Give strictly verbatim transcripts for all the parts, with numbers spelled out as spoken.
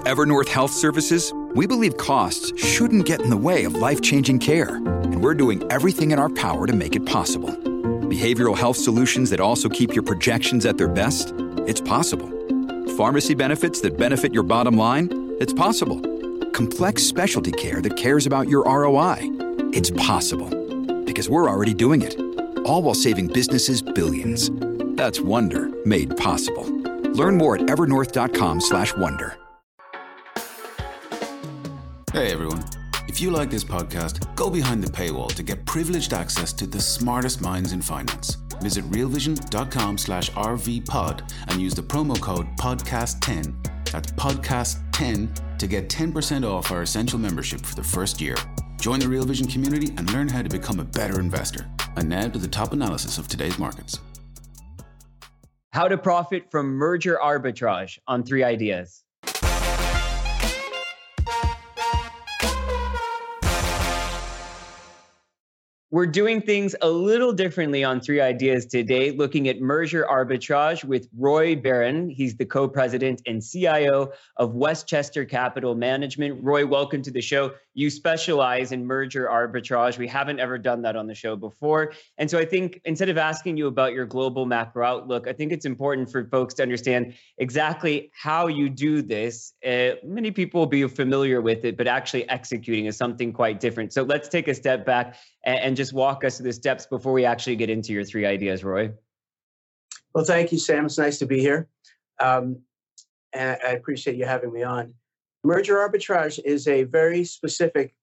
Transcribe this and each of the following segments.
At Evernorth Health Services, we believe costs shouldn't get in the way of life-changing care, and we're doing everything in our power to make it possible. Behavioral health solutions that also keep your projections at their best? It's possible. Pharmacy benefits that benefit your bottom line? It's possible. Complex specialty care that cares about your R O I? It's possible. Because we're already doing it. All while saving businesses billions. That's Wonder made possible. Learn more at evernorth.com slash wonder. Hey everyone. If you like this podcast, go behind the paywall to get privileged access to the smartest minds in finance. Visit realvision.com slash rvpod and use the promo code podcast ten. That's podcast ten to get ten percent off our essential membership for the first year. Join the Real Vision community and learn how to become a better investor. And now to the top analysis of today's markets. How to profit from merger arbitrage on Three Ideas. We're doing things a little differently on Three Ideas today, looking at merger arbitrage with Roy Barron. He's the co-president and C I O of Westchester Capital Management. Roy, welcome to the show. You specialize in merger arbitrage. We haven't ever done that on the show before. And so I think instead of asking you about your global macro outlook, I think it's important for folks to understand exactly how you do this. Uh, many people will be familiar with it, but actually executing is something quite different. So let's take a step back and, and just walk us through the steps before we actually get into your three ideas, Roy. Well, thank you, Sam. It's nice to be here. Um, and I appreciate you having me on. Merger arbitrage is a very specific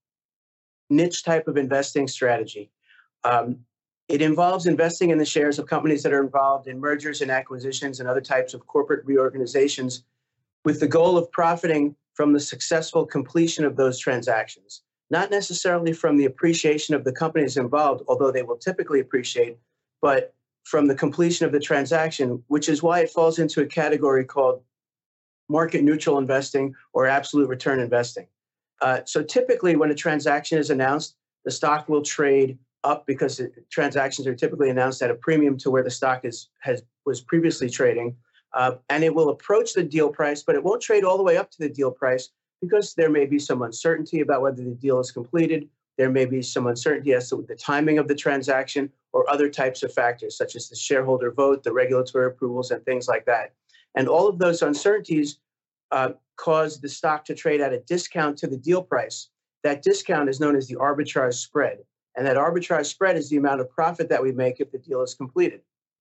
niche type of investing strategy. Um, it involves investing in the shares of companies that are involved in mergers and acquisitions and other types of corporate reorganizations with the goal of profiting from the successful completion of those transactions. Not necessarily from the appreciation of the companies involved, although they will typically appreciate, but from the completion of the transaction, which is why it falls into a category called market neutral investing or absolute return investing. Uh, so typically when a transaction is announced, the stock will trade up because the transactions are typically announced at a premium to where the stock is has was previously trading. Uh, and it will approach the deal price, but it won't trade all the way up to the deal price because there may be some uncertainty about whether the deal is completed. There may be some uncertainty as to the timing of the transaction or other types of factors, such as the shareholder vote, the regulatory approvals, and things like that. And all of those uncertainties uh, cause the stock to trade at a discount to the deal price. That discount is known as the arbitrage spread. And that arbitrage spread is the amount of profit that we make if the deal is completed.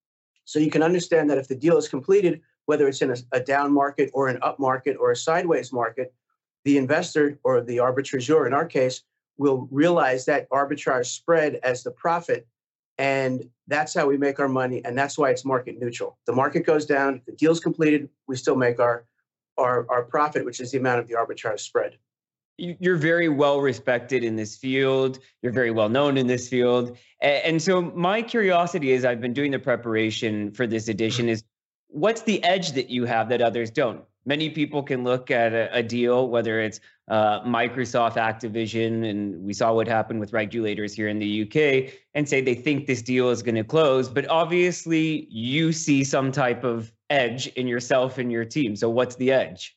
So you can understand that if the deal is completed, whether it's in a, a down market or an up market or a sideways market, the investor or the arbitrageur in our case will realize that arbitrage spread as the profit. And that's how we make our money. And that's why it's market neutral. The market goes down, if the deal's completed, we still make our, our, our profit, which is the amount of the arbitrage spread. You're very well respected in this field. You're very well known in this field. And so my curiosity is, I've been doing the preparation for this edition, is what's the edge that you have that others don't? Many people can look at a, a deal, whether it's uh, Microsoft, Activision, and we saw what happened with regulators here in the U K, and say they think this deal is going to close. But obviously, you see some type of edge in yourself and your team. So what's the edge?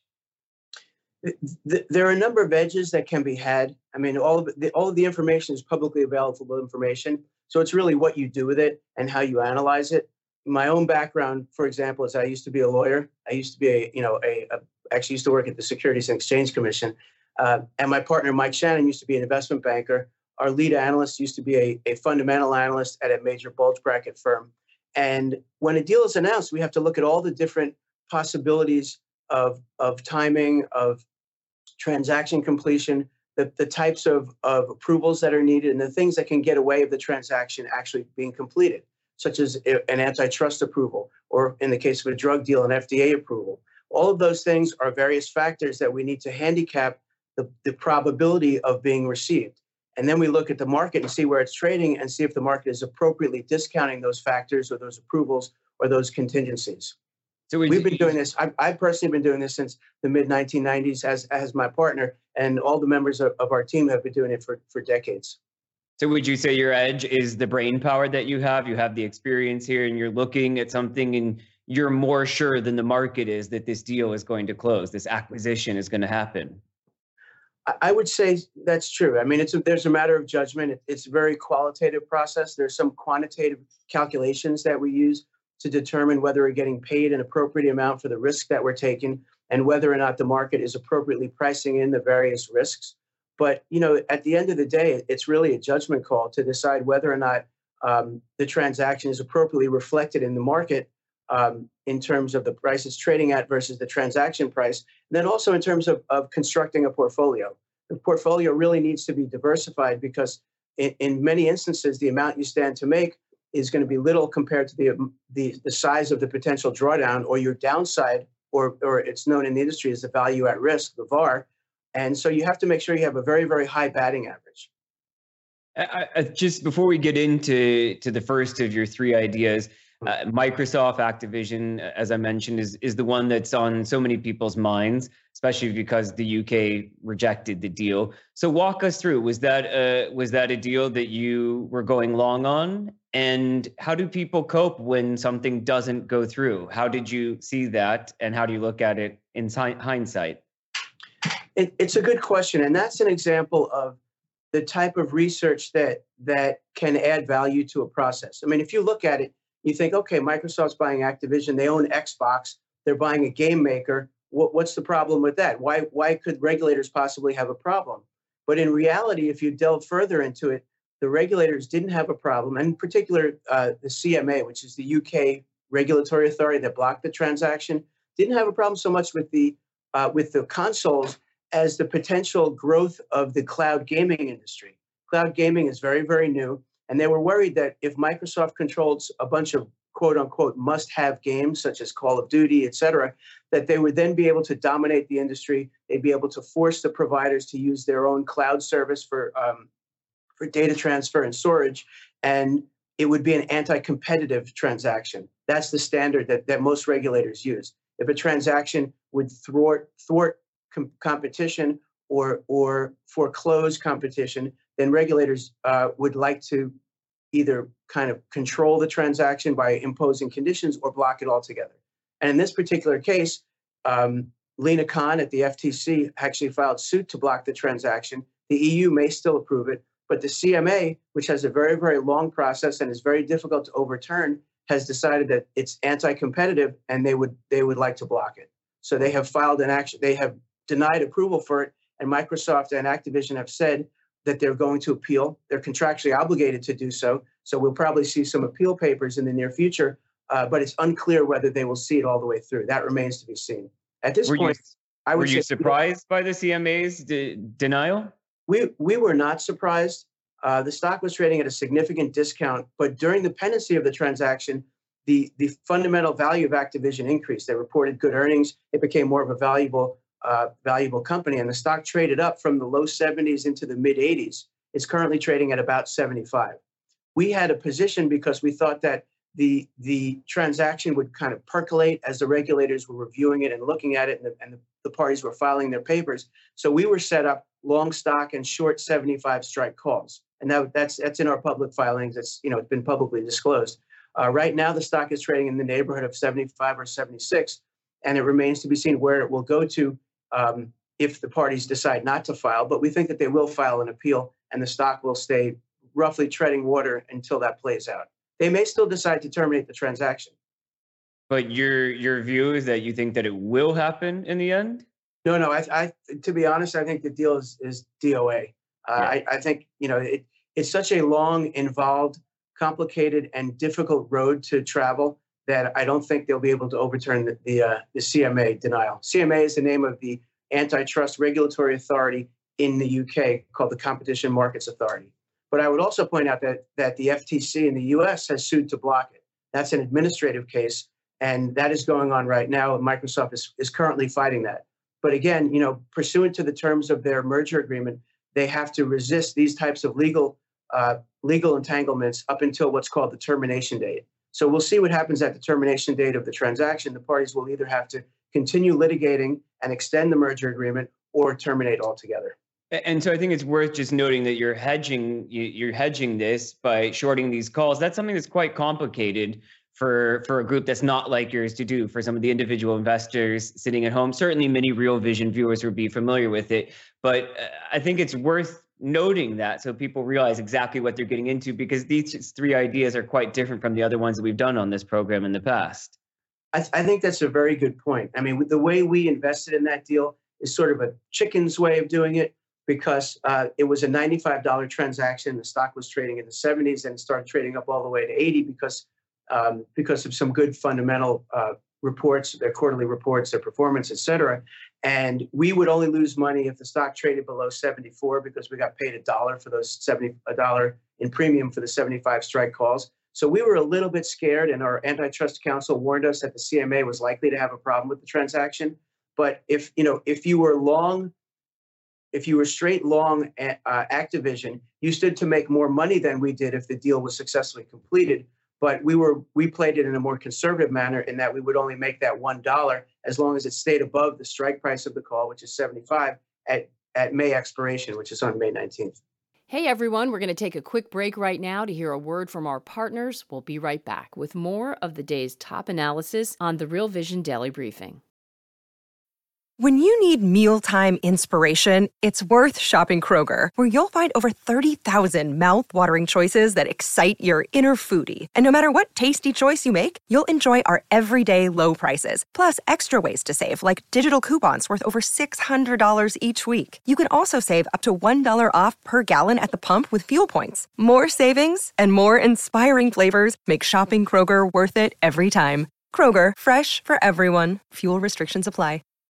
There are a number of edges that can be had. I mean, all of the, all of the information is publicly available information. So it's really what you do with it and how you analyze it. My own background, for example, is I used to be a lawyer. I used to be a, you know, a, a actually used to work at the Securities and Exchange Commission. Uh, and my partner, Mike Shannon, used to be an investment banker. Our lead analyst used to be a, a fundamental analyst at a major bulge bracket firm. And when a deal is announced, we have to look at all the different possibilities of, of timing, of transaction completion, the, the types of, of approvals that are needed, and the things that can get away of the transaction actually being completed, such as an antitrust approval, or in the case of a drug deal, an F D A approval. All of those things are various factors that we need to handicap the, the probability of being received. And then we look at the market and see where it's trading and see if the market is appropriately discounting those factors or those approvals or those contingencies. So we've been doing this. I've, I've personally been doing this since the mid nineteen nineties as, as my partner, and all the members of, of our team have been doing it for, for decades. So would you say your edge is the brain power that you have? You have the experience here and you're looking at something and you're more sure than the market is that this deal is going to close, this acquisition is going to happen. I would say that's true. I mean, it's a, there's a matter of judgment. It, it's a very qualitative process. There's some quantitative calculations that we use to determine whether we're getting paid an appropriate amount for the risk that we're taking and whether or not the market is appropriately pricing in the various risks. But, you know, at the end of the day, it's really a judgment call to decide whether or not um, the transaction is appropriately reflected in the market um, in terms of the price it's trading at versus the transaction price. And then also in terms of, of constructing a portfolio. The portfolio really needs to be diversified because in, in many instances, the amount you stand to make is going to be little compared to the, the, the size of the potential drawdown or your downside, or, or it's known in the industry as the value at risk, the V A R. And so you have to make sure you have a very, very high batting average. I, I, just before we get into to the first of your three ideas, uh, Microsoft Activision, as I mentioned, is is the one that's on so many people's minds, especially because the U K rejected the deal. So walk us through. Was that a, was that a deal that you were going long on? And how do people cope when something doesn't go through? How did you see that, and how do you look at it in hindsight? It, it's a good question, and that's an example of the type of research that that can add value to a process. I mean, if you look at it, you think, okay, Microsoft's buying Activision, they own Xbox, they're buying a game maker. What, what's the problem with that? Why why could regulators possibly have a problem? But in reality, if you delve further into it, the regulators didn't have a problem, and in particular, uh, the C M A, which is the U K regulatory authority that blocked the transaction, didn't have a problem so much with the uh, with the consoles as the potential growth of the cloud gaming industry. Cloud gaming is very, very new. And they were worried that if Microsoft controls a bunch of quote unquote must-have games, such as Call of Duty, et cetera, that they would then be able to dominate the industry. They'd be able to force the providers to use their own cloud service for, um, for data transfer and storage. And it would be an anti-competitive transaction. That's the standard that, that most regulators use. If a transaction would thwart, thwart com- competition or, or foreclose competition, then regulators uh, would like to either kind of control the transaction by imposing conditions or block it altogether. And in this particular case, um, Lina Khan at the F T C actually filed suit to block the transaction. The E U may still approve it, but the C M A, which has a very, very long process and is very difficult to overturn, has decided that it's anti-competitive and they would they would like to block it. So they have filed an action, they have denied approval for it, and Microsoft and Activision have said that they're going to appeal. They're contractually obligated to do so. So we'll probably see some appeal papers in the near future, uh, but it's unclear whether they will see it all the way through. That remains to be seen. At this were point, you, I would were you say, surprised by the C M A's de- denial? We we were not surprised. Uh, the stock was trading at a significant discount, but during the pendency of the transaction, the, the fundamental value of Activision increased. They reported good earnings. It became more of a valuable Uh, valuable company, and the stock traded up from the low seventies into the mid eighties. It's currently trading at about seventy-five. We had a position because we thought that the the transaction would kind of percolate as the regulators were reviewing it and looking at it, and the, and the, the parties were filing their papers. So we were set up long stock and short seventy-five strike calls, and that, that's that's in our public filings. It's you know it's been publicly disclosed. Uh, right now, the stock is trading in the neighborhood of seventy-five or seventy-six, and it remains to be seen where it will go to um, if the parties decide not to file. But we think that they will file an appeal, and the stock will stay roughly treading water until that plays out. They may still decide to terminate the transaction. But your your view is that you think that it will happen in the end? No, no. I, I to be honest, I think the deal is is D O A. Uh, yeah. I, I think you know it, it's such a long, involved, complicated, and difficult road to travel that I don't think they'll be able to overturn the the, uh, the C M A denial. C M A is the name of the antitrust regulatory authority in the U K called the Competition Markets Authority. But I would also point out that that the F T C in the U S has sued to block it. That's an administrative case, and that is going on right now. Microsoft is, is currently fighting that. But again, you know, pursuant to the terms of their merger agreement, they have to resist these types of legal uh, legal entanglements up until what's called the termination date. So we'll see what happens at the termination date of the transaction. The parties will either have to continue litigating and extend the merger agreement or terminate altogether. And so I think it's worth just noting that you're hedging you're hedging this by shorting these calls. That's something that's quite complicated for for a group that's not like yours to do, for some of the individual investors sitting at home. Certainly many Real Vision viewers would be familiar with it, but uh, I think it's worth noting that so people realize exactly what they're getting into, because these three ideas are quite different from the other ones that we've done on this program in the past. I, th- I think that's a very good point. I mean, with the way we invested in that deal is sort of a chicken's way of doing it, because uh, it was a ninety-five dollars transaction. The stock was trading in the seventies and started trading up all the way to eighty because um, because of some good fundamental uh, reports, their quarterly reports, their performance, et cetera. And we would only lose money if the stock traded below seventy-four, because we got paid a dollar for those seventy a dollar in premium for the seventy-five strike calls. So we were a little bit scared, and our antitrust counsel warned us that the C M A was likely to have a problem with the transaction. But if you know, if you were long, if you were straight long uh, Activision, you stood to make more money than we did if the deal was successfully completed. But we were we played it in a more conservative manner, in that we would only make that one dollar as long as it stayed above the strike price of the call, which is seventy-five, at at May expiration, which is on May nineteenth. Hey everyone, we're going to take a quick break right now to hear a word from our partners. We'll be right back with more of the day's top analysis on the Real Vision Daily Briefing. When you need mealtime inspiration, it's worth shopping Kroger, where you'll find over thirty thousand mouth-watering choices that excite your inner foodie. And no matter what tasty choice you make, you'll enjoy our everyday low prices, plus extra ways to save, like digital coupons worth over six hundred dollars each week. You can also save up to one dollar off per gallon at the pump with fuel points. More savings and more inspiring flavors make shopping Kroger worth it every time. Kroger, fresh for everyone. Fuel restrictions apply.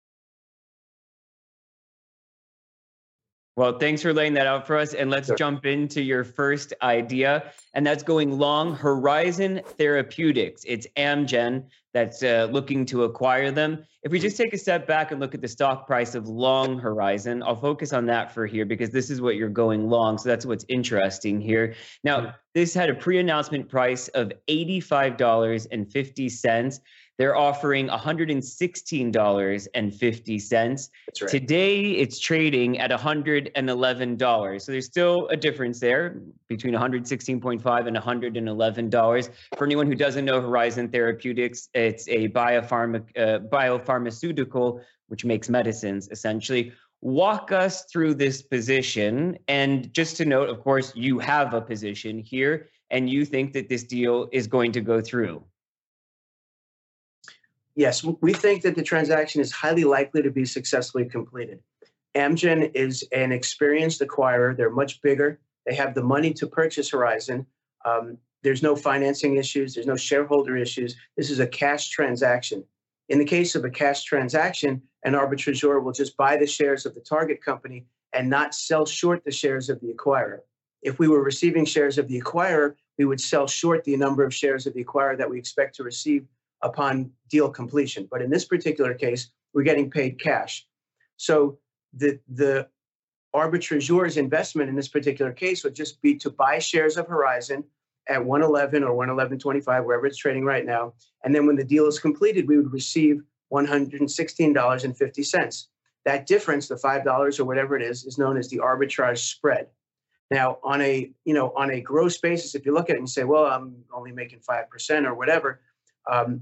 Well, thanks for laying that out for us. And let's sure. jump into your first idea. And that's going long. Horizon Therapeutics. It's Amgen that's uh, looking to acquire them. If we just take a step back and look at the stock price of Long Horizon, I'll focus on that for here, because this is what you're going long. So that's what's interesting here. Now, this had a pre-announcement price of eighty-five dollars and fifty cents. They're offering one hundred sixteen dollars and fifty cents. That's right. Today, it's trading at one hundred eleven dollars. So there's still a difference there between one hundred sixteen point five dollars and one hundred eleven dollars. For anyone who doesn't know Horizon Therapeutics, it's a biopharma, uh, biopharmaceutical, which makes medicines, essentially. Walk us through this position. And just to note, of course, you have a position here, and you think that this deal is going to go through. Yes, we think that the transaction is highly likely to be successfully completed. Amgen is an experienced acquirer. They're much bigger. They have the money to purchase Horizon. Um, there's no financing issues. There's no shareholder issues. This is a cash transaction. In the case of a cash transaction, an arbitrageur will just buy the shares of the target company and not sell short the shares of the acquirer. If we were receiving shares of the acquirer, we would sell short the number of shares of the acquirer that we expect to receive upon deal completion. But in this particular case, we're getting paid cash. So the, the arbitrageur's investment in this particular case would just be to buy shares of Horizon at one eleven or one eleven twenty-five, wherever it's trading right now. And then when the deal is completed, we would receive one hundred sixteen dollars and fifty cents. That difference, the five dollars or whatever it is, is known as the arbitrage spread. Now, on a, you know, on a gross basis, if you look at it and say, well, I'm only making five percent or whatever, Um,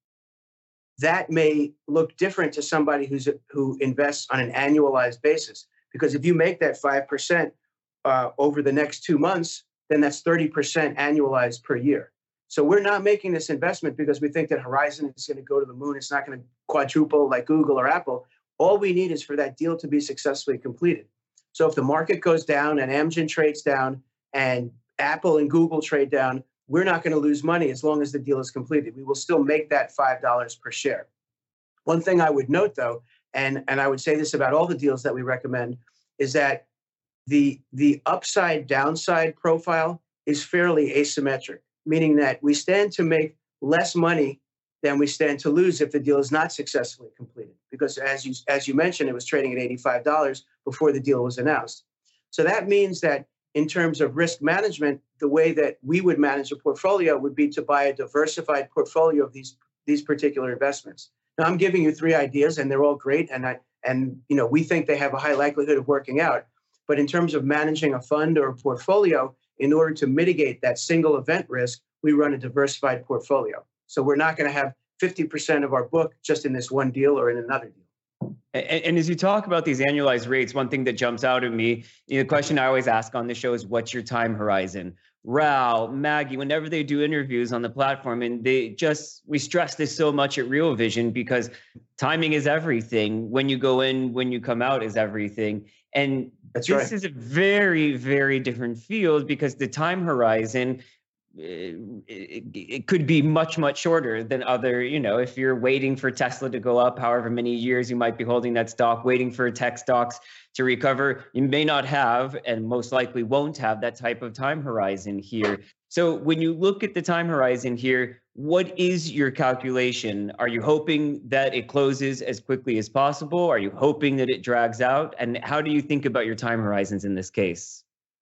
that may look different to somebody who's who invests on an annualized basis. Because if you make that five percent uh, over the next two months, then that's thirty percent annualized per year. So we're not making this investment because we think that Horizon is going to go to the moon. It's not going to quadruple like Google or Apple. All we need is for that deal to be successfully completed. So if the market goes down and Amgen trades down and Apple and Google trade down, we're not going to lose money as long as the deal is completed. We will still make that five dollars per share. One thing I would note, though, and, and I would say this about all the deals that we recommend, is that the, the upside downside profile is fairly asymmetric, meaning that we stand to make less money than we stand to lose if the deal is not successfully completed. Because as you, as you mentioned, it was trading at eighty-five dollars before the deal was announced. So that means that in terms of risk management, the way that we would manage a portfolio would be to buy a diversified portfolio of these, these particular investments. Now, I'm giving you three ideas, and they're all great, and I, and you know we think they have a high likelihood of working out. But in terms of managing a fund or a portfolio, in order to mitigate that single event risk, we run a diversified portfolio. So we're not going to have fifty percent of our book just in this one deal or in another deal. And, and as you talk about these annualized rates, one thing that jumps out at me, you know, the question I always ask on the show is, what's your time horizon? Raoul, Maggie, whenever they do interviews on the platform, and they just, we stress this so much at Real Vision because timing is everything. When you go in, when you come out is everything. And That's this right. is a very, very different field because the time horizon, It, it, it could be much, much shorter than other, you know, if you're waiting for Tesla to go up, however many years you might be holding that stock, waiting for tech stocks to recover, you may not have, and most likely won't have, that type of time horizon here. So when you look at the time horizon here, what is your calculation? Are you hoping that it closes as quickly as possible? Are you hoping that it drags out? And how do you think about your time horizons in this case?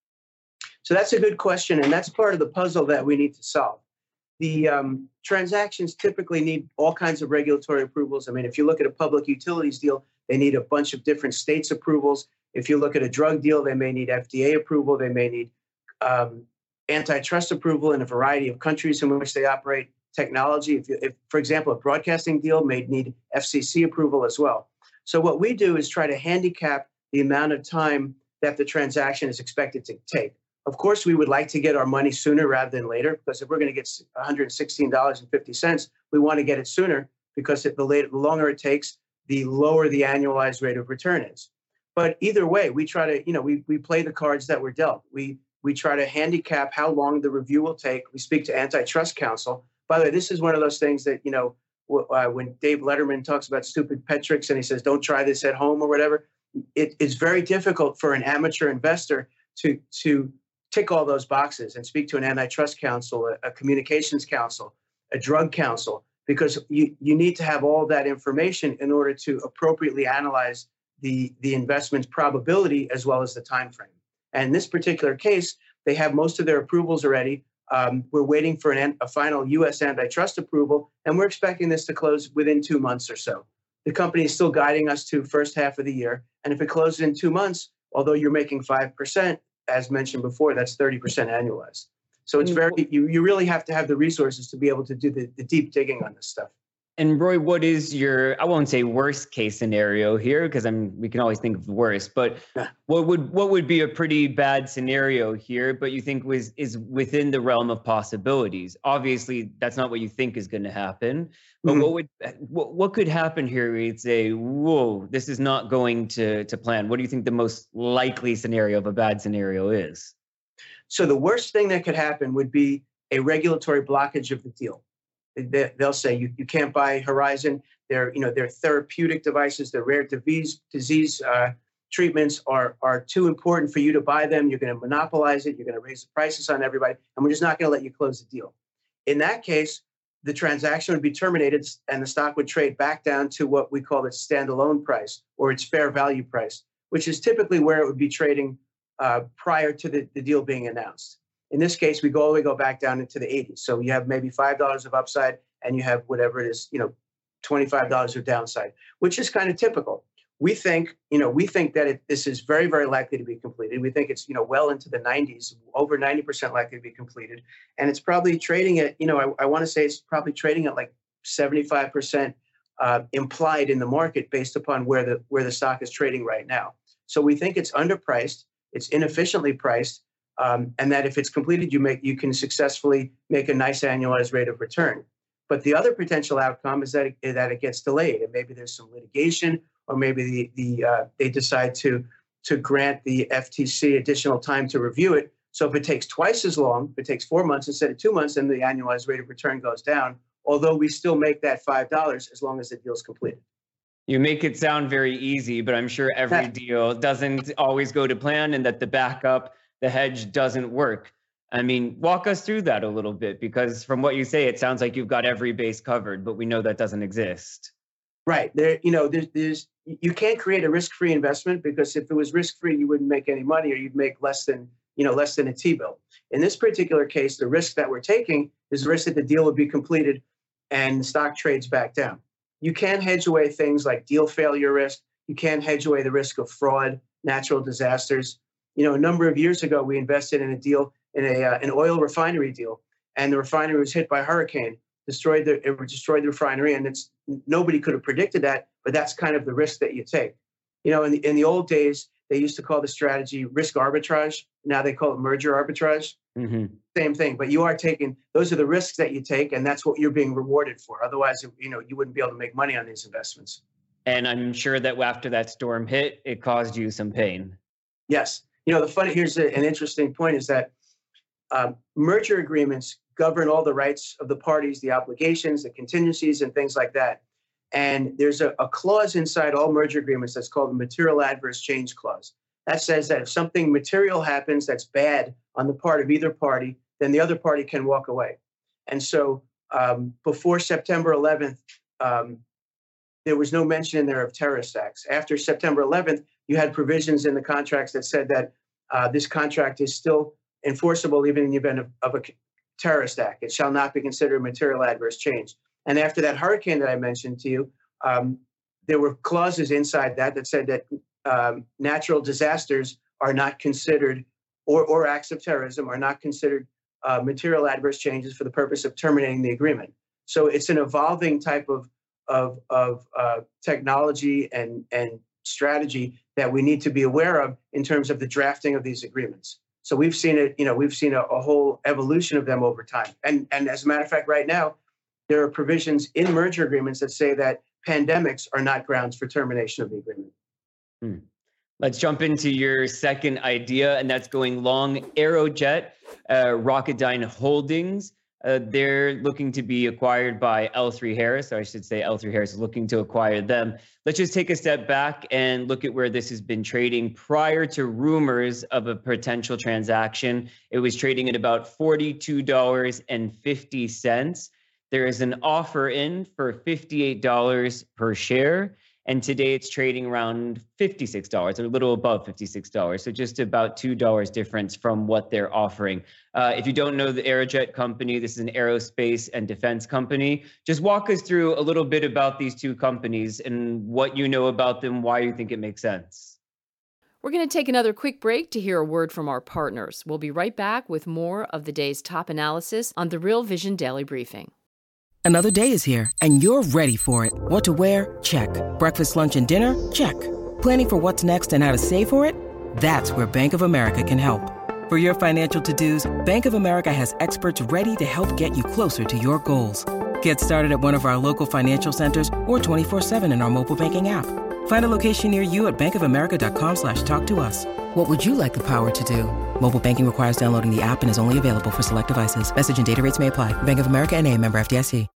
So that's a good question, and that's part of the puzzle that we need to solve. The um, transactions typically need all kinds of regulatory approvals. I mean, if you look at a public utilities deal, they need a bunch of different states' approvals. If you look at a drug deal, they may need F D A approval. They may need um, antitrust approval in a variety of countries in which they operate technology. If, you, if, for example, a broadcasting deal may need F C C approval as well. So what we do is try to handicap the amount of time that the transaction is expected to take. Of course, we would like to get our money sooner rather than later, because if we're going to get one hundred sixteen dollars and fifty cents, we want to get it sooner, because the, later, the longer it takes, the lower the annualized rate of return is. But either way, we try to, you know, we we play the cards that we're dealt. We we try to handicap how long the review will take. We speak to antitrust counsel. By the way, this is one of those things that, you know, uh, when Dave Letterman talks about stupid pet tricks and he says, don't try this at home or whatever, it, it's very difficult for an amateur investor to to tick all those boxes and speak to an antitrust counsel, a, a communications counsel, a drug counsel, because you, you need to have all that information in order to appropriately analyze the, the investment's probability as well as the time frame. And in this particular case, they have most of their approvals already. Um, we're waiting for an, a final U S antitrust approval, and we're expecting this to close within two months or so. The company is still guiding us to first half of the year. And if it closes in two months, although you're making five percent, as mentioned before, that's thirty percent annualized. So it's very, you, you really have to have the resources to be able to do the, the deep digging on this stuff. And Roy, what is your, I won't say worst case scenario here, because I'm, we can always think of the worst, but yeah. what would what would be a pretty bad scenario here, but you think was is within the realm of possibilities? Obviously, that's not what you think is going to happen, but mm-hmm. what would what, what could happen here where you'd say, whoa, this is not going to, to plan? What do you think the most likely scenario of a bad scenario is? So the worst thing that could happen would be a regulatory blockage of the deal. They'll say you, you can't buy Horizon. Their, you know, their therapeutic devices, their rare disease disease uh, treatments are are too important for you to buy them. You're going to monopolize it. You're going to raise the prices on everybody, and we're just not going to let you close the deal. In that case, the transaction would be terminated, and the stock would trade back down to what we call its standalone price or its fair value price, which is typically where it would be trading uh, prior to the, the deal being announced. In this case, we go all the way go back down into the eighties. So you have maybe five dollars of upside, and you have whatever it is, you know, twenty-five dollars of downside, which is kind of typical. We think, you know, we think that it, this is very, very likely to be completed. We think it's, you know, well into the nineties, over ninety percent likely to be completed. And it's probably trading at, you know, I, I want to say it's probably trading at like seventy-five percent uh, implied in the market based upon where the where the stock is trading right now. So we think it's underpriced, it's inefficiently priced. Um, and that if it's completed, you make you can successfully make a nice annualized rate of return. But the other potential outcome is that it, that it gets delayed, and maybe there's some litigation, or maybe the the uh, they decide to to grant the F T C additional time to review it. So if it takes twice as long, if it takes four months instead of two months, then the annualized rate of return goes down. Although we still make that five dollars as long as the deal's completed. You make it sound very easy, but I'm sure every deal doesn't always go to plan, and that the backup, the hedge doesn't work. I mean, walk us through that a little bit, because from what you say, it sounds like you've got every base covered, but we know that doesn't exist. Right. There, you know, there's, there's, you can't create a risk-free investment, because if it was risk-free, you wouldn't make any money, or you'd make less than, you know, less than a T-bill. In this particular case, the risk that we're taking is the risk that the deal will be completed and the stock trades back down. You can't hedge away things like deal failure risk. You can't hedge away the risk of fraud, natural disasters. You know, a number of years ago, we invested in a deal, in a uh, an oil refinery deal, and the refinery was hit by a hurricane, destroyed the it destroyed the refinery, and it's nobody could have predicted that, but that's kind of the risk that you take. You know, in the, in the old days, they used to call the strategy risk arbitrage. Now they call it merger arbitrage. Mm-hmm. Same thing, but you are taking, those are the risks that you take, and that's what you're being rewarded for. Otherwise, you know, you wouldn't be able to make money on these investments. And I'm sure that after that storm hit, it caused you some pain. Yes. You know, the funny, here's a, an interesting point is that um, merger agreements govern all the rights of the parties, the obligations, the contingencies, and things like that. And there's a, a clause inside all merger agreements that's called the material adverse change clause. That says that if something material happens that's bad on the part of either party, then the other party can walk away. And so um, before September eleventh, um, there was no mention in there of terrorist acts. After September eleventh, you had provisions in the contracts that said that uh, this contract is still enforceable even in the event of, of a terrorist act. It shall not be considered a material adverse change. And after that hurricane that I mentioned to you, um, there were clauses inside that that said that um, natural disasters are not considered, or, or acts of terrorism are not considered uh, material adverse changes for the purpose of terminating the agreement. So it's an evolving type of of, of uh, technology and, and strategy that we need to be aware of in terms of the drafting of these agreements. So we've seen it, you know, we've seen a, a whole evolution of them over time. And, and as a matter of fact, right now, there are provisions in merger agreements that say that pandemics are not grounds for termination of the agreement. Hmm. Let's jump into your second idea, and that's going long. Aerojet, uh, Rocketdyne Holdings. Uh, they're looking to be acquired by L three Harris, or I should say L three Harris is looking to acquire them. Let's just take a step back and look at where this has been trading prior to rumors of a potential transaction. It was trading at about forty-two dollars and fifty cents. There is an offer in for fifty-eight dollars per share. And today it's trading around fifty-six dollars, a little above fifty-six dollars. So just about two dollars difference from what they're offering. Uh, if you don't know the Aerojet company, this is an aerospace and defense company. Just walk us through a little bit about these two companies and what you know about them, why you think it makes sense. We're going to take another quick break to hear a word from our partners. We'll be right back with more of the day's top analysis on the Real Vision Daily Briefing. Another day is here, and you're ready for it. What to wear? Check. Breakfast, lunch, and dinner? Check. Planning for what's next and how to save for it? That's where Bank of America can help. For your financial to-dos, Bank of America has experts ready to help get you closer to your goals. Get started at one of our local financial centers or twenty-four seven in our mobile banking app. Find a location near you at bankofamerica.com slash talk to us. What would you like the power to do? Mobile banking requires downloading the app and is only available for select devices. Message and data rates may apply. Bank of America N A, member F D I C.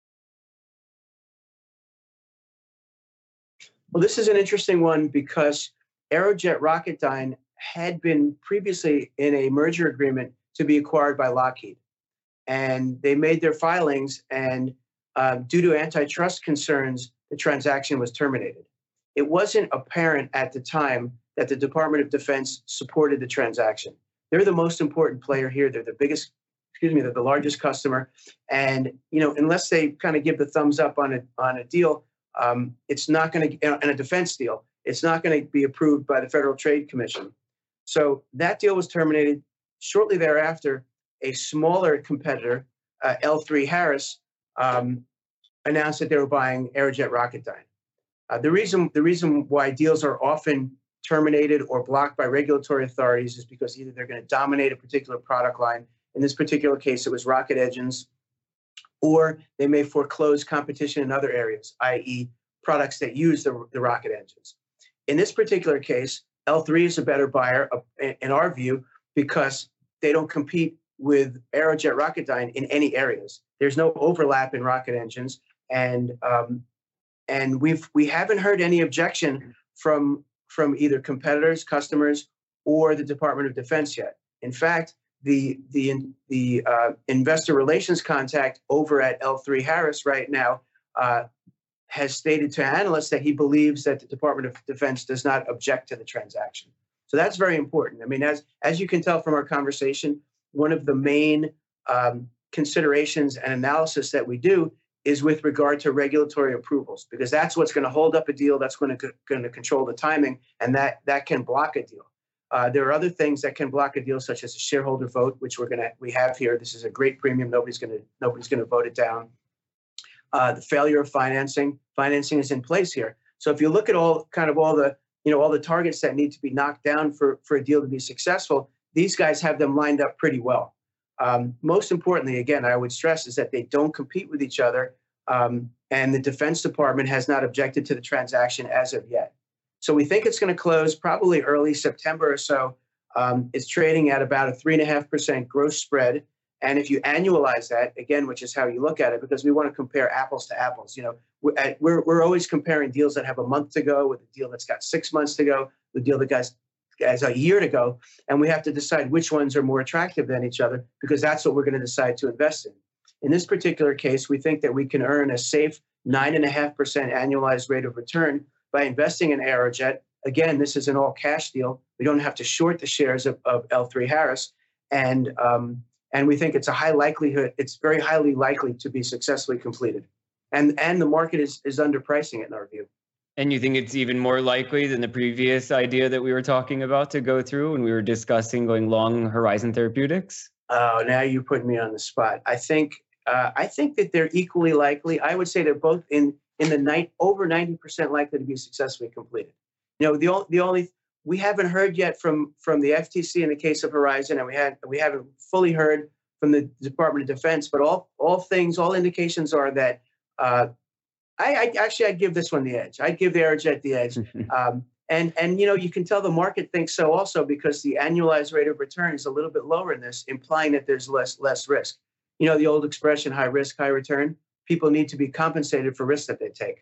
Well, this is an interesting one because Aerojet Rocketdyne had been previously in a merger agreement to be acquired by Lockheed. And they made their filings, and uh, due to antitrust concerns, the transaction was terminated. It wasn't apparent at the time that the Department of Defense supported the transaction. They're the most important player here. They're the biggest, excuse me, they're the largest customer. And, you know, unless they kind of give the thumbs up on a, on a deal, um, it's not going to, in a defense deal, it's not going to be approved by the Federal Trade Commission. So that deal was terminated. Shortly thereafter, a smaller competitor, uh, L three Harris, um, announced that they were buying Aerojet Rocketdyne. Uh, the reason the reason why deals are often terminated or blocked by regulatory authorities is because either they're going to dominate a particular product line. In this particular case, it was rocket engines, or they may foreclose competition in other areas, that is products that use the, the rocket engines. In this particular case, L three is a better buyer, uh, in our view, because they don't compete with Aerojet Rocketdyne in any areas. There's no overlap in rocket engines, and um, and we've we haven't heard any objection from from either competitors, customers, or the Department of Defense yet. In fact, the the the uh, investor relations contact over at L three Harris right now uh, has stated to analysts that he believes that the Department of Defense does not object to the transaction. So that's very important. I mean, as as you can tell from our conversation, one of the main um, considerations and analysis that we do is with regard to regulatory approvals, because that's what's going to hold up a deal, that's going to going to control the timing, and that that can block a deal. Uh, there are other things that can block a deal, such as a shareholder vote, which we're gonna we have here. This is a great premium. Nobody's gonna nobody's gonna vote it down. Uh, the failure of financing. Financing is in place here. So if you look at all kind of all the you know all the targets that need to be knocked down for for a deal to be successful, these guys have them lined up pretty well. Um, most importantly, again, I would stress is that they don't compete with each other, um, and the Defense Department has not objected to the transaction as of yet. So we think it's going to close probably early September or so. Um, it's trading at about a three and a half percent gross spread. And if you annualize that, again, which is how you look at it, because we want to compare apples to apples. You know, we're, we're, we're always comparing deals that have a month to go with a deal that's got six months to go, the deal that has, has a year to go. And we have to decide which ones are more attractive than each other, because that's what we're going to decide to invest in. In this particular case, we think that we can earn a safe nine and a half percent annualized rate of return by investing in Aerojet. Again, this is an all cash deal. We don't have to short the shares of, of L three Harris. And, um, and we think it's a high likelihood, it's very highly likely to be successfully completed. And, and the market is, is underpricing it in our view. And you think it's even more likely than the previous idea that we were talking about to go through when we were discussing going long Horizon Therapeutics? Oh, now you're putting me on the spot. I think uh, I think that they're equally likely. I would say they're both in in the night over ninety percent likely to be successfully completed. You know, the only the only we haven't heard yet from from the F T C in the case of Horizon, and we had we haven't fully heard from the Department of Defense. But all all things, all indications are that. Uh, I, I actually I'd give this one the edge. I'd give the Aerojet the edge. Um, and and you know you can tell the market thinks so also because the annualized rate of return is a little bit lower in this, implying that there's less less risk. You know the old expression, high risk, high return. People need to be compensated for risks that they take.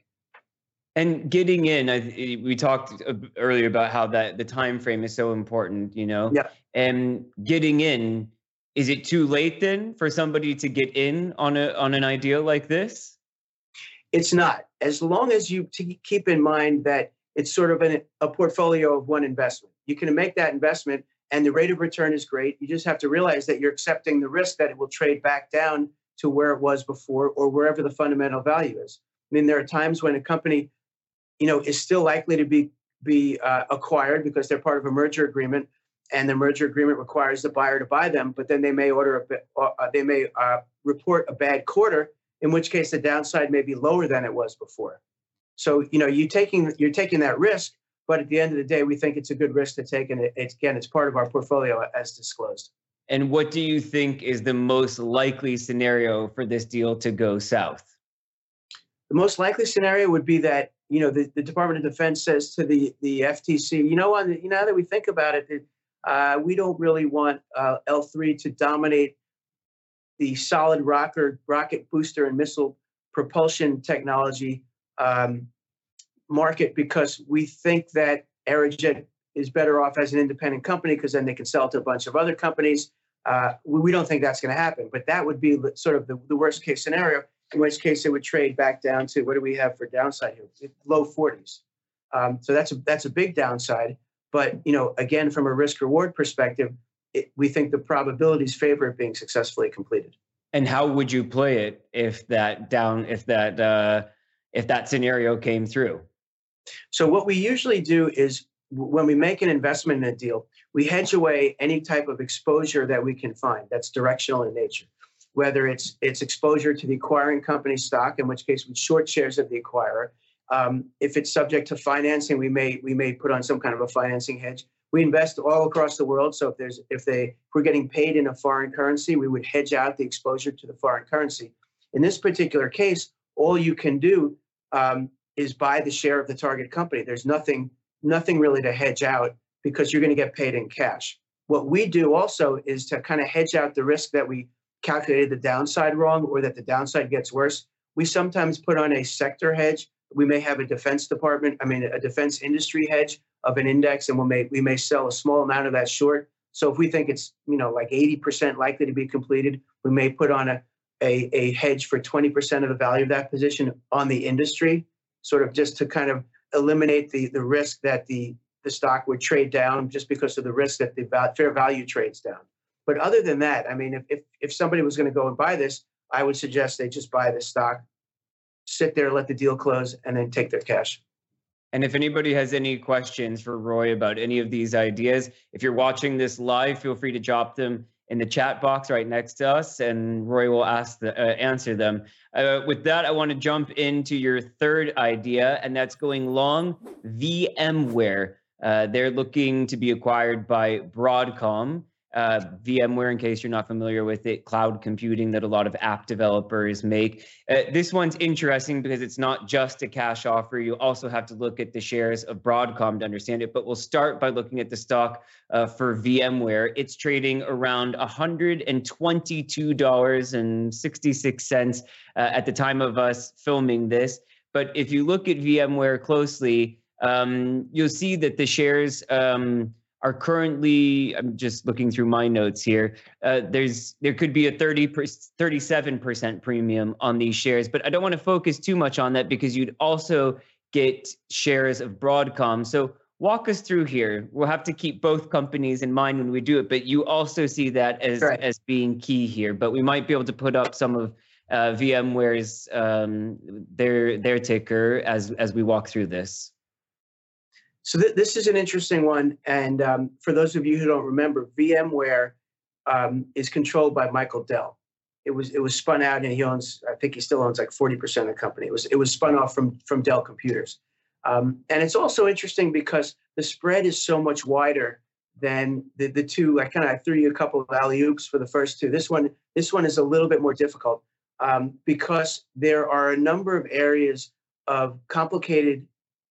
And getting in, I, we talked earlier about how that the time frame is so important. You know, yeah. And getting in, is it too late then for somebody to get in on a on an idea like this? It's not, as long as you t- keep in mind that it's sort of an, a portfolio of one investment. You can make that investment and the rate of return is great. You just have to realize that you're accepting the risk that it will trade back down to where it was before or wherever the fundamental value is. I mean, there are times when a company, you know, is still likely to be, be uh, acquired because they're part of a merger agreement and the merger agreement requires the buyer to buy them, but then they may order a, uh, they may uh, report a bad quarter, in which case the downside may be lower than it was before. So, you know, you taking, you're taking that risk, but at the end of the day, we think it's a good risk to take. And it, it's, again, it's part of our portfolio as disclosed. And what do you think is the most likely scenario for this deal to go south? The most likely scenario would be that, you know, the, the Department of Defense says to the, the F T C, you know, on the, you know, now that we think about it, uh, we don't really want uh, L three to dominate the solid rocker, rocket booster and missile propulsion technology um, market because we think that Aerojet is better off as an independent company because then they can sell to a bunch of other companies. Uh, we, we don't think that's going to happen, but that would be sort of the, the worst case scenario, in which case it would trade back down to, what do we have for downside here? Low forties. Um, so that's a, that's a big downside. But, you know, again, from a risk reward perspective, It, we think the probabilities favor it being successfully completed. And how would you play it if that down, if that, uh, if that scenario came through? So what we usually do is when we make an investment in a deal, we hedge away any type of exposure that we can find that's directional in nature, whether it's it's exposure to the acquiring company stock, in which case we short shares of the acquirer. Um, if it's subject to financing, we may we may put on some kind of a financing hedge. We invest all across the world, so if there's if they if we're getting paid in a foreign currency, we would hedge out the exposure to the foreign currency. In this particular case, all you can do um, is buy the share of the target company. There's nothing nothing really to hedge out because you're going to get paid in cash. What we do also is to kind of hedge out the risk that we calculated the downside wrong or that the downside gets worse. We sometimes put on a sector hedge. We may have a defense department, I mean, a defense industry hedge of an index, and we may we may sell a small amount of that short. So if we think it's, you know, like eighty percent likely to be completed, we may put on a, a, a hedge for twenty percent of the value of that position on the industry, sort of just to kind of eliminate the, the risk that the, the stock would trade down just because of the risk that the val- fair value trades down. But other than that, I mean, if, if, if somebody was going to go and buy this, I would suggest they just buy the stock, sit there, let the deal close, and then take their cash. And if anybody has any questions for Roy about any of these ideas, if you're watching this live, feel free to drop them in the chat box right next to us, and Roy will ask the, uh, answer them. Uh, with that, I want to jump into your third idea, and that's going long. VMware. Uh, they're looking to be acquired by Broadcom. Uh, VMware, in case you're not familiar with it, cloud computing that a lot of app developers make. Uh, this one's interesting because it's not just a cash offer. You also have to look at the shares of Broadcom to understand it. But we'll start by looking at the stock uh, for VMware. It's trading around one hundred twenty-two dollars and sixty-six cents uh, at the time of us filming this. But if you look at VMware closely, um, you'll see that the shares um, are currently, I'm just looking through my notes here, uh, there's there could be a thirty, thirty-seven percent premium on these shares, but I don't want to focus too much on that because you'd also get shares of Broadcom. So walk us through here. We'll have to keep both companies in mind when we do it, but you also see that as, right. as being key here, but we might be able to put up some of uh, VMware's, um, their, their ticker as, as we walk through this. So th- this is an interesting one. And um, for those of you who don't remember, VMware um, is controlled by Michael Dell. It was it was spun out, and he owns, I think he still owns like forty percent of the company. It was it was spun off from, from Dell Computers. Um, and it's also interesting because the spread is so much wider than the, the two. I kind of I threw you a couple of alley-oops for the first two. This one, this one is a little bit more difficult um, because there are a number of areas of complicated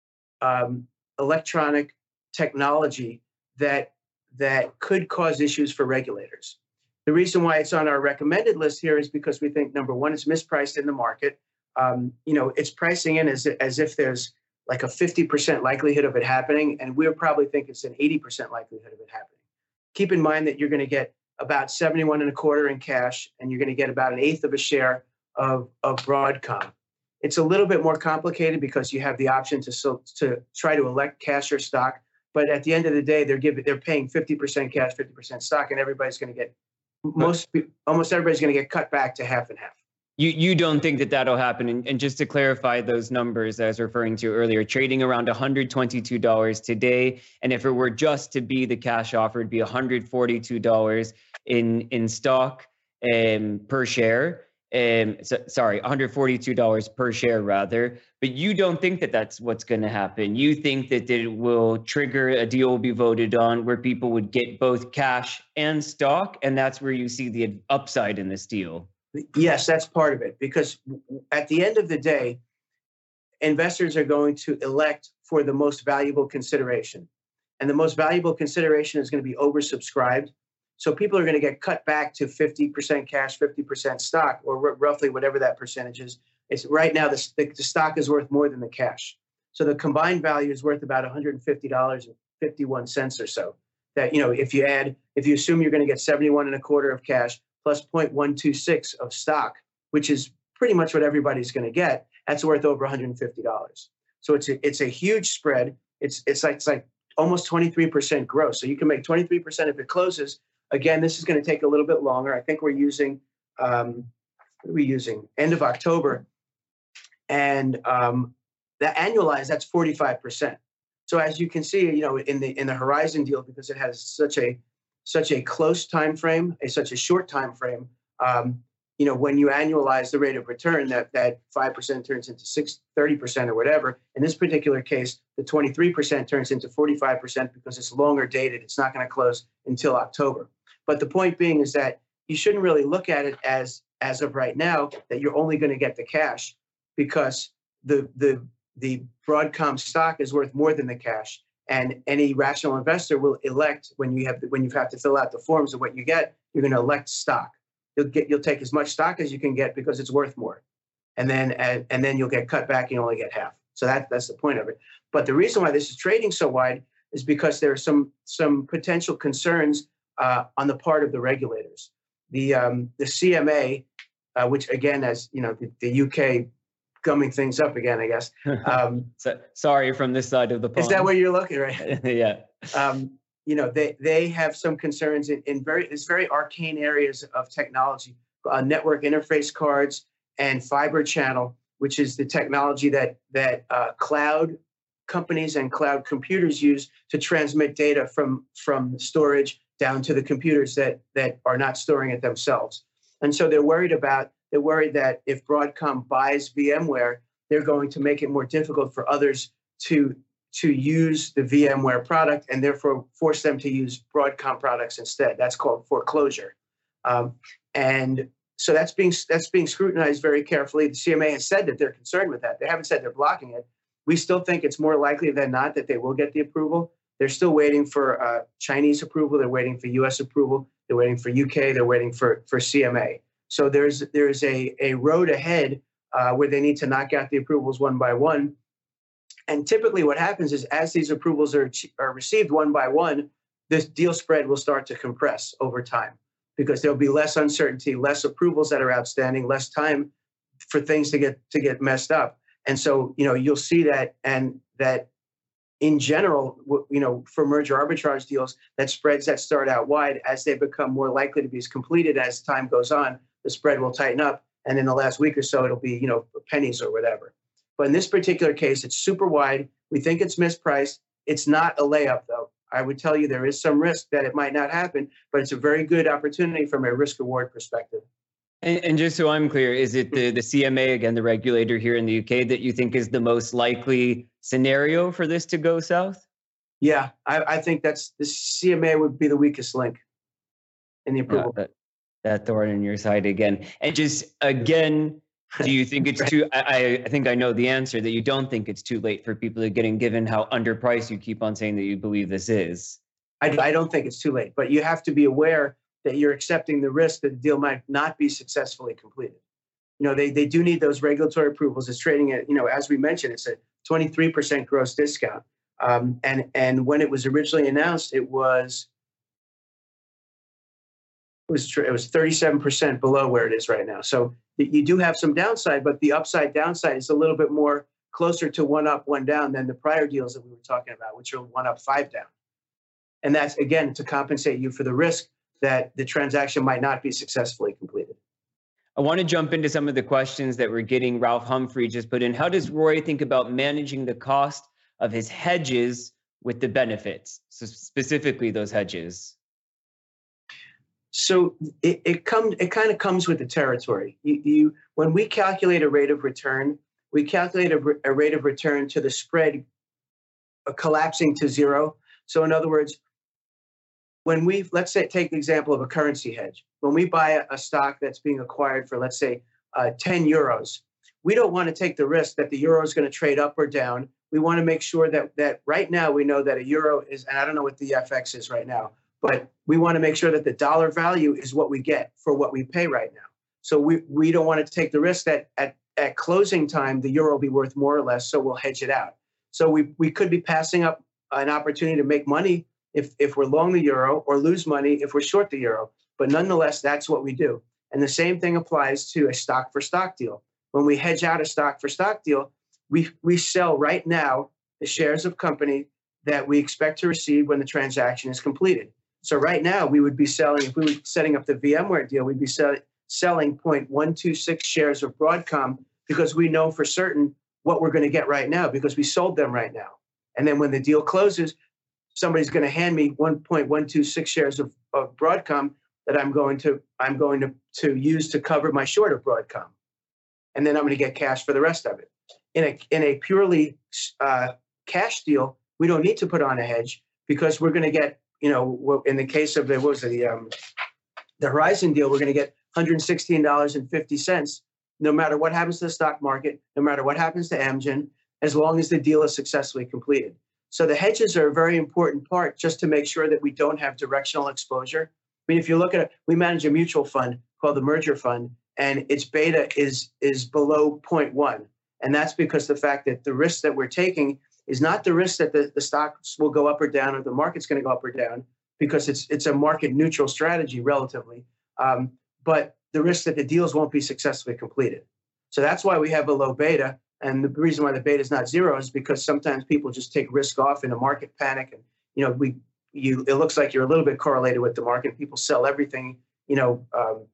um, electronic technology that that could cause issues for regulators. The reason why it's on our recommended list here is because we think, number one, it's mispriced in the market. Um, you know, it's pricing in as, as if there's like a fifty percent likelihood of it happening, and we'll probably think it's an eighty percent likelihood of it happening. Keep in mind that you're going to get about seventy-one and a quarter in cash, and you're going to get about an eighth of a share of, of Broadcom. It's a little bit more complicated because you have the option to so, to try to elect cash or stock, but at the end of the day, they're giving they're paying fifty percent cash, fifty percent stock, and everybody's going to get most almost everybody's going to get cut back to half and half. You you don't think that that'll happen? And, and just to clarify those numbers I was referring to earlier, trading around one hundred twenty-two dollars today, and if it were just to be the cash offer, it'd be one hundred forty-two dollars in in stock um, per share. Um, so, sorry, one hundred forty-two dollars per share rather, but you don't think that that's what's going to happen. You think that it will trigger a deal will be voted on where people would get both cash and stock, and that's where you see the upside in this deal. Yes, that's part of it, because at the end of the day, investors are going to elect for the most valuable consideration, and the most valuable consideration is going to be oversubscribed. So people are going to get cut back to fifty percent cash, fifty percent stock, or r- roughly whatever that percentage is. It's right now the, the, the stock is worth more than the cash. So the combined value is worth about one hundred fifty dollars and fifty-one cents or so. That, you know, if you add, if you assume you're going to get seventy-one and a quarter of cash plus zero point one two six of stock, which is pretty much what everybody's going to get, that's worth over one hundred fifty dollars. So it's a, it's a huge spread. It's it's like it's like almost twenty-three percent gross. So you can make twenty-three percent if it closes. Again, this is going to take a little bit longer. I think we're using, um, what are we using? End of October. And um, the annualized, that's forty-five percent. So as you can see, you know, in the in the Horizon deal, because it has such a such a close time frame, a such a short time frame, um, you know, when you annualize the rate of return, that that five percent turns into six, thirty percent or whatever. In this particular case, the twenty-three percent turns into forty-five percent because it's longer dated. It's not going to close until October. But the point being is that you shouldn't really look at it as, as of right now, that you're only going to get the cash, because the the the Broadcom stock is worth more than the cash. And any rational investor will elect, when you have when you have to fill out the forms of what you get, you're going to elect stock. You'll get you'll take as much stock as you can get because it's worth more, and then and, and then you'll get cut back. You only get half. So that that's the point of it. But the reason why this is trading so wide is because there are some some potential concerns uh, on the part of the regulators. The um, the C M A, uh, which again, as you know, the, the U K gumming things up again, I guess. Um, so, sorry, from this side of the pond. Is that where you're looking, right? Yeah. Um, you know, they, they have some concerns in, in very, it's very arcane areas of technology, uh, network interface cards and fiber channel, which is the technology that, that uh, cloud companies and cloud computers use to transmit data from, from storage down to the computers that, that are not storing it themselves. And so they're worried about, they're worried that if Broadcom buys VMware, they're going to make it more difficult for others to, to use the VMware product and therefore force them to use Broadcom products instead. That's called foreclosure. Um, and so that's being, that's being scrutinized very carefully. The C M A has said that they're concerned with that. They haven't said they're blocking it. We still think it's more likely than not that they will get the approval. They're still waiting for uh, Chinese approval. They're waiting for U S approval. They're waiting for U K. They're waiting for, for C M A. So there's there's a, a road ahead uh, where they need to knock out the approvals one by one. And typically what happens is as these approvals are, are received one by one, this deal spread will start to compress over time because there'll be less uncertainty, less approvals that are outstanding, less time for things to get to get messed up. And so, you know, you'll see that and that in general, you know, for merger arbitrage deals, that spreads that start out wide as they become more likely to be completed as time goes on, the spread will tighten up. And in the last week or so, it'll be, you know, pennies or whatever. But in this particular case, it's super wide. We think it's mispriced. It's not a layup, though. I would tell you there is some risk that it might not happen, but it's a very good opportunity from a risk reward perspective. And, and just so I'm clear, is it the, the C M A, again, the regulator here in the U K, that you think is the most likely scenario for this to go south? Yeah, I, I think that's the C M A would be the weakest link in the approval. Yeah, that, that thorn in your side again. And just again, do you think it's too, I, I think I know the answer, that you don't think it's too late for people to get in, given how underpriced you keep on saying that you believe this is? I, I don't think it's too late, but you have to be aware that you're accepting the risk that the deal might not be successfully completed. You know, they, they do need those regulatory approvals. It's trading at, you know, as we mentioned, it's a twenty-three percent gross discount. Um, and, and when it was originally announced, it was, it was, it was thirty-seven percent below where it is right now. So you do have some downside, but the upside downside is a little bit more closer to one up, one down than the prior deals that we were talking about, which are one up, five down. And that's, again, to compensate you for the risk that the transaction might not be successfully completed. I want to jump into some of the questions that we're getting. Ralph Humphrey just put in, how does Roy think about managing the cost of his hedges with the benefits? So specifically those hedges. So it, it comes, it kind of comes with the territory. You, you, when we calculate a rate of return, we calculate a, a rate of return to the spread uh, collapsing to zero. So in other words, when we, let's say, take the example of a currency hedge. When we buy a, a stock that's being acquired for, let's say, uh, ten euros, we don't want to take the risk that the euro is going to trade up or down. We want to make sure that that right now we know that a euro is, and I don't know what the F X is right now, but we want to make sure that the dollar value is what we get for what we pay right now. So we, we don't want to take the risk that at, at closing time, the euro will be worth more or less, so we'll hedge it out. So we, we could be passing up an opportunity to make money if, if we're long the euro, or lose money if we're short the euro. But nonetheless, that's what we do. And the same thing applies to a stock for stock deal. When we hedge out a stock for stock deal, we, we sell right now the shares of company that we expect to receive when the transaction is completed. So right now we would be selling, if we were setting up the VMware deal, we'd be sell, selling zero point one two six shares of Broadcom because we know for certain what we're going to get right now because we sold them right now. And then when the deal closes, somebody's going to hand me one point one two six shares of, of Broadcom that I'm going to I'm going to, to use to cover my short of Broadcom. And then I'm going to get cash for the rest of it. In a, in a purely uh, cash deal, we don't need to put on a hedge because we're going to get, you know, in the case of the, what was it, the, um, the Horizon deal, we're going to get one hundred sixteen dollars and fifty cents no matter what happens to the stock market, no matter what happens to Amgen, as long as the deal is successfully completed. So the hedges are a very important part just to make sure that we don't have directional exposure. I mean, if you look at it, we manage a mutual fund called the Merger Fund, and its beta is, is below zero point one. And that's because the fact that the risk that we're taking is not the risk that the, the stocks will go up or down or the market's going to go up or down, because it's it's a market neutral strategy relatively, um, but the risk that the deals won't be successfully completed. So that's why we have a low beta. And the reason why the beta is not zero is because sometimes people just take risk off in a market panic. And, you know, we you it looks like you're a little bit correlated with the market. People sell everything, you know, um,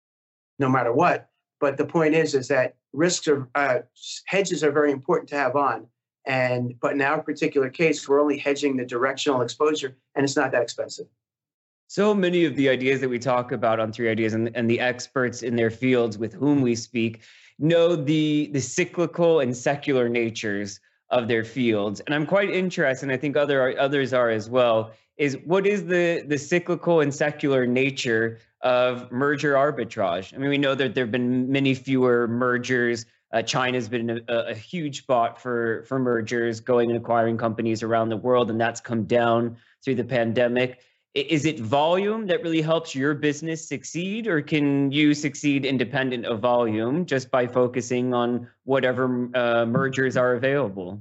no matter what. But the point is, is that risks are, uh, hedges are very important to have on. And but in our particular case, we're only hedging the directional exposure, and it's not that expensive. So many of the ideas that we talk about on Three Ideas and, and the experts in their fields with whom we speak know the, the cyclical and secular natures of their fields. And I'm quite interested, and I think other others are as well, is what is the, the cyclical and secular nature of merger arbitrage? I mean, we know that there have been many fewer mergers. Uh, China's been a, a huge spot for, for mergers, going and acquiring companies around the world, and that's come down through the pandemic. Is it volume that really helps your business succeed, or can you succeed independent of volume just by focusing on whatever uh, mergers are available?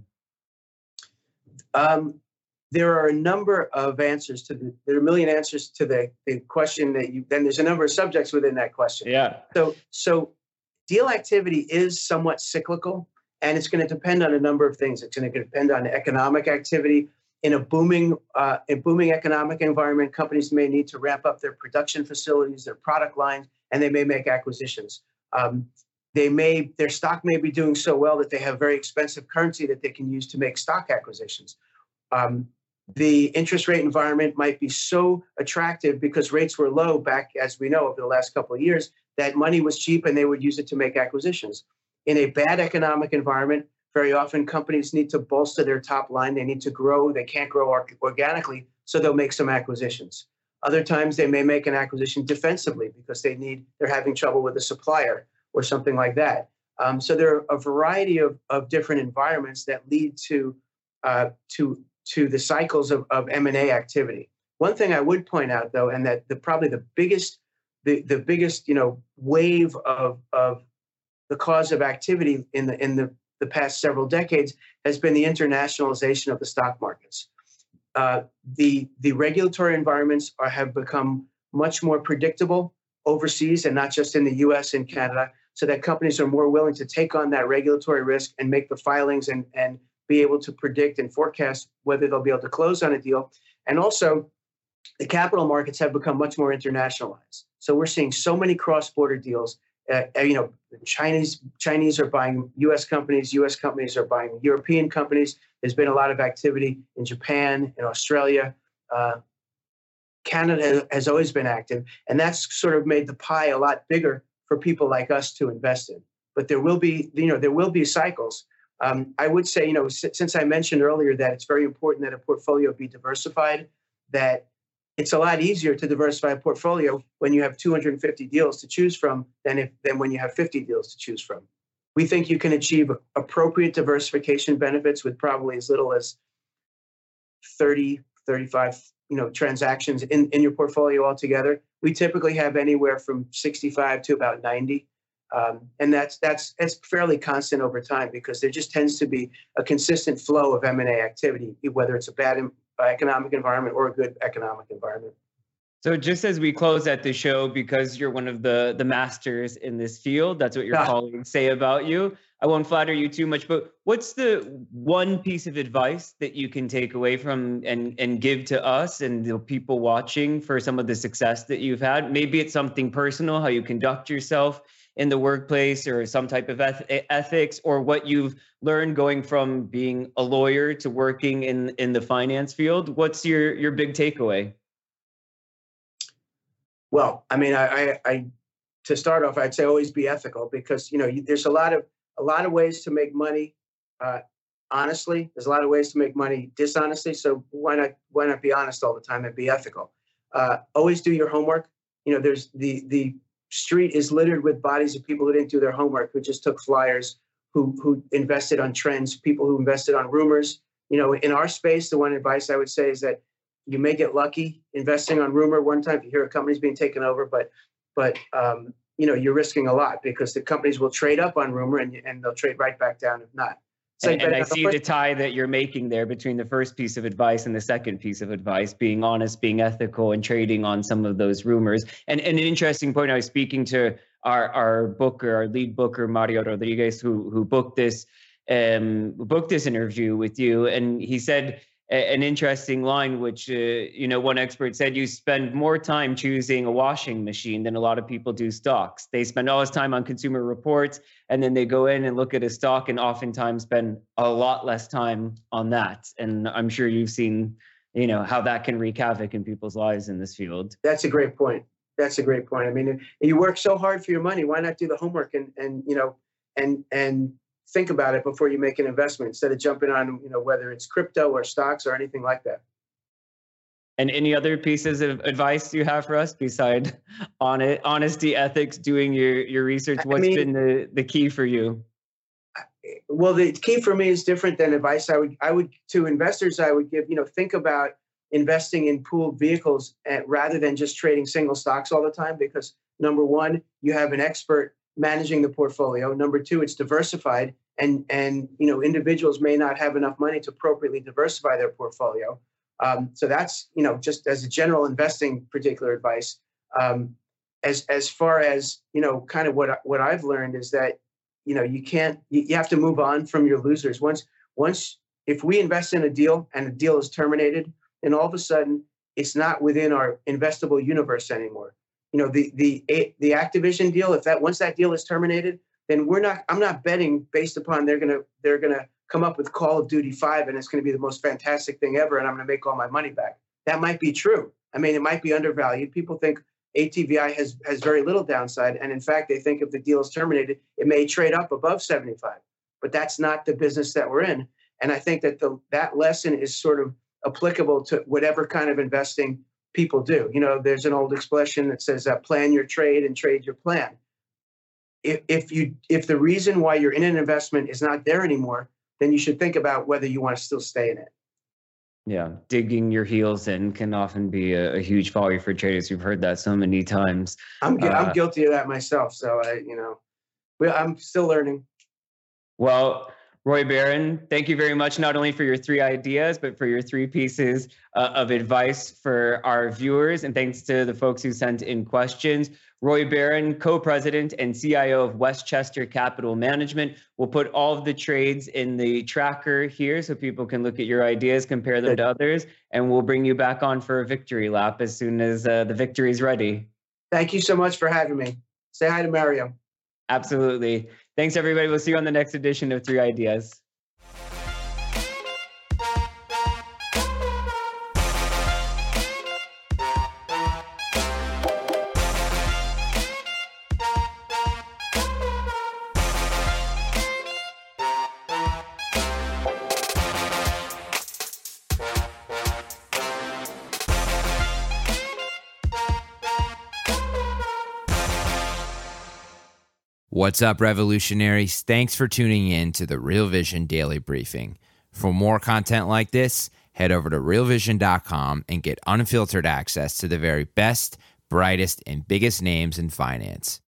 Um, there are a number of answers to the, there are a million answers to the, the question that you, then there's a number of subjects within that question. Yeah. So, so deal activity is somewhat cyclical, and it's going to depend on a number of things. It's going to depend on economic activity. In a booming, uh, a booming economic environment, companies may need to ramp up their production facilities, their product lines, and they may make acquisitions. Um, they may, their stock may be doing so well that they have very expensive currency that they can use to make stock acquisitions. Um, the interest rate environment might be so attractive because rates were low back, as we know, over the last couple of years, that money was cheap and they would use it to make acquisitions. In a bad economic environment, very often companies need to bolster their top line. They need to grow. They can't grow organically, so they'll make some acquisitions. Other times they may make an acquisition defensively because they need, they're having trouble with a supplier or something like that. Um, so there are a variety of, of different environments that lead to, uh, to, to the cycles of, of M and A activity. One thing I would point out, though, and that the probably the biggest, the, the biggest, you know, wave of, of the cause of activity in the in the the past several decades has been the internationalization of the stock markets. Uh, the, the regulatory environments are, have become much more predictable overseas and not just in the U S and Canada, so that companies are more willing to take on that regulatory risk and make the filings and, and be able to predict and forecast whether they'll be able to close on a deal. And also, the capital markets have become much more internationalized. So we're seeing so many cross-border deals. Uh, you know, Chinese Chinese are buying U S companies. U S companies are buying European companies. There's been a lot of activity in Japan, in Australia. Uh, Canada has always been active, and that's sort of made the pie a lot bigger for people like us to invest in. But there will be, you know, there will be cycles. Um, I would say, you know, since I mentioned earlier that it's very important that a portfolio be diversified, that it's a lot easier to diversify a portfolio when you have two hundred fifty deals to choose from than if than when you have fifty deals to choose from. We think you can achieve appropriate diversification benefits with probably as little as thirty, thirty-five, you know, transactions in, in your portfolio altogether. We typically have anywhere from sixty-five to about ninety. Um, and that's that's it's fairly constant over time because there just tends to be a consistent flow of M and A activity, whether it's a bad economic environment or a good economic environment. So just as we close at the show, because you're one of the, the masters in this field, that's what your yeah. colleagues say about you. I won't flatter you too much, but what's the one piece of advice that you can take away from and, and give to us and the people watching for some of the success that you've had? Maybe it's something personal, how you conduct yourself in the workplace or some type of eth- ethics, or what you've learned going from being a lawyer to working in, in the finance field. What's your, your big takeaway? Well, I mean, I, I, I to start off, I'd say always be ethical because, you know, you, there's a lot of a lot of ways to make money uh, honestly. There's a lot of ways to make money dishonestly. So why not why not be honest all the time and be ethical? Uh, always do your homework. You know, there's the the street is littered with bodies of people who didn't do their homework, who just took flyers, who who invested on trends, people who invested on rumors. You know, in our space, the one advice I would say is that you may get lucky investing on rumor one time if you hear a company's being taken over, but but um, you know, you're risking a lot because the companies will trade up on rumor and and they'll trade right back down if not. So, and, and I see the tie that you're making there between the first piece of advice and the second piece of advice, being honest, being ethical, and trading on some of those rumors. And, and an interesting point, I was speaking to our, our booker, our lead booker, Mario Rodriguez, who who booked this um, booked this interview with you. And he said a, an interesting line, which, uh, you know, one expert said you spend more time choosing a washing machine than a lot of people do stocks. They spend all this time on consumer reports, and then they go in and look at a stock and oftentimes spend a lot less time on that. And I'm sure you've seen, you know, how that can wreak havoc in people's lives in this field. That's a great point. That's a great point. I mean, you work so hard for your money. Why not do the homework and, and you know, and and think about it before you make an investment instead of jumping on, you know, whether it's crypto or stocks or anything like that. And any other pieces of advice you have for us besides on it, honesty, ethics, doing your, your research? What's I mean, been the, the key for you? Well, the key for me is different than advice. I would, I would, to investors, I would give, you know, think about investing in pooled vehicles at, rather than just trading single stocks all the time, because number one, you have an expert managing the portfolio. Number two, it's diversified, and, and, you know, individuals may not have enough money to appropriately diversify their portfolio. Um, so that's, you know, just as a general investing particular advice. Um, as, as far as, you know, kind of what, what I've learned is that, you know, you can't, you, you have to move on from your losers. Once, once, if we invest in a deal and the deal is terminated, and all of a sudden it's not within our investable universe anymore. You know, the the the Activision deal, if that once that deal is terminated, then we're not, I'm not betting based upon they're gonna they're gonna come up with Call of Duty five and it's gonna be the most fantastic thing ever and I'm gonna make all my money back. That might be true. I mean, it might be undervalued. People think A T V I has has very little downside, and in fact, they think if the deal is terminated, it may trade up above seventy-five. But that's not the business that we're in. And I think that the that lesson is sort of applicable to whatever kind of investing people do. You know, there's an old expression that says uh, plan your trade and trade your plan. If, if you if the reason why you're in an investment is not there anymore, then you should think about whether you want to still stay in it. Yeah, digging your heels in can often be a, a huge failure for traders. We've heard that so many times. I'm uh, I'm guilty of that myself. So I, you know, well, I'm still learning. Well, Roy Barron, thank you very much, not only for your three ideas, but for your three pieces uh, of advice for our viewers. And thanks to the folks who sent in questions. Roy Barron, co-president and C I O of Westchester Capital Management. We'll put all of the trades in the tracker here so people can look at your ideas, compare them to others, and we'll bring you back on for a victory lap as soon as uh, the victory is ready. Thank you so much for having me. Say hi to Mario. Absolutely. Thanks, everybody. We'll see you on the next edition of Three Ideas. What's up, revolutionaries? Thanks for tuning in to the Real Vision Daily Briefing. For more content like this, head over to real vision dot com and get unfiltered access to the very best, brightest, and biggest names in finance.